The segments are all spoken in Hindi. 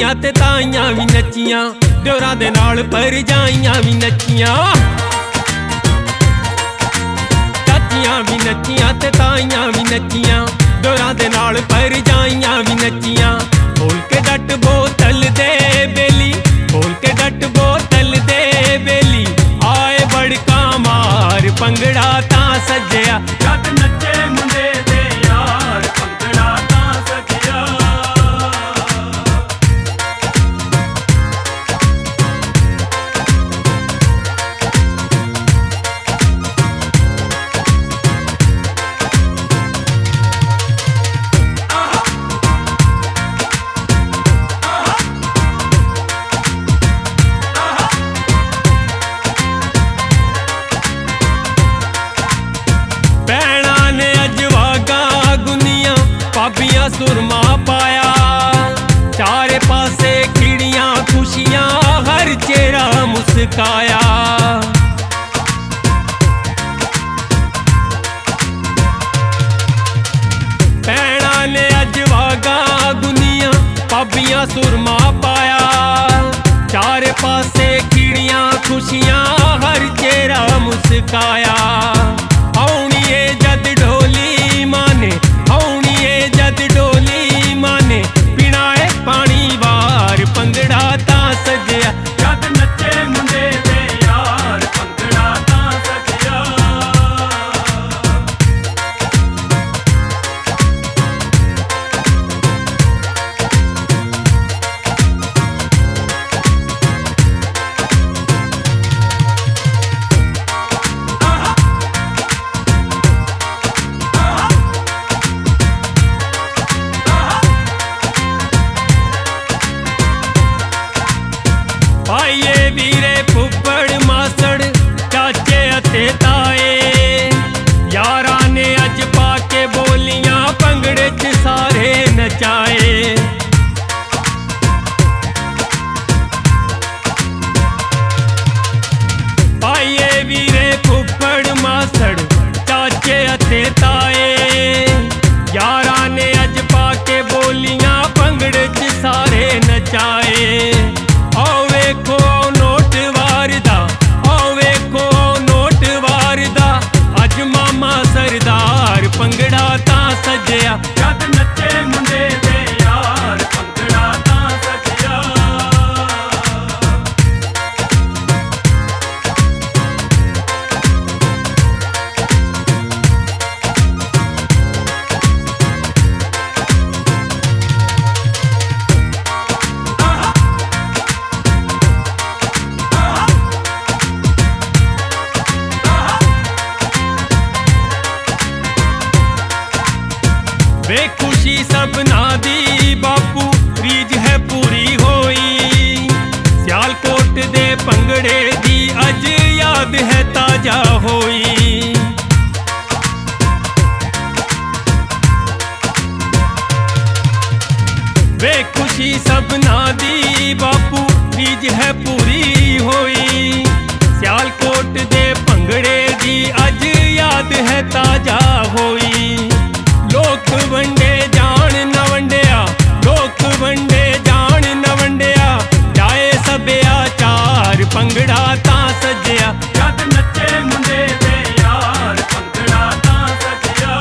चाचियां ते ताइयां भी नच्चियां, दियोरां दे नाल भरजाइयां भी नच्चियां। चाचियां भी नच्चियां ते ताइयां भी नच्चियां, दियोरां दे नाल भरजाइयां भी नच्चियां। खोल के डट बोतल दे बेली, खोल के डट बोतल दे बेली, आए बड़का मार पंगड़ा तां सज्जिया। जद नच्चे मुंडे दे यार पंगड़ा तां सज्जिया। भाबियां सुरमा पाया, चारे पासे खिड़ियां खुशियां, हर चेहरा मुस्काया। भैणा ने अज वागा गुनिया, भाबियां सुरमा पाया, चारे पासे खिड़ियां खुशियां, हर चेहरा मुस्काया। औनिए जद ढोली माने, औनिए जद डोली माने, पिनाए पानी वार पंगड़ा तां सज्जिया। जद नच्चे मुंडे दे यार पंगड़ा तां सज्जिया। भाईए वीरे फुफड़ मासड़ चाचे अते ताए, यारां ने अज पाके बोलियां पंगड़े च सारे नचाए। भाईए वीरे फुफड़ मासड़ चाचे अते ताए, यारां ने अज पाके बोलियां पंगड़े च सारे नचाए। आओ वेखो नोट वारदा, आओ वेखो नोट वारदा, अज मामा सरदार पंगड़ा तां सज्जिया। जद नच्चे मुंडे दे यार पंगड़ा तां सज्जिया। वे खुशी सबना दी बापू रीज है पूरी होई, सियालकोट दे पंगड़े दी अज याद है ताजा होई। वे खुशी सबना दी बापू रीज है पूरी होई, सियालकोट दे पंगड़े दी अज याद है ताजा होई। लोक वंडे जान न वंडिया, लोक वंडे जान न वंडिया, जाए सबिया चार पंगड़ा तां सज्जिया। जद नच्चे मुंडे दे यार पंगड़ा तां सज्जिया।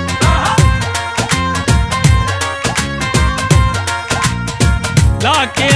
लाके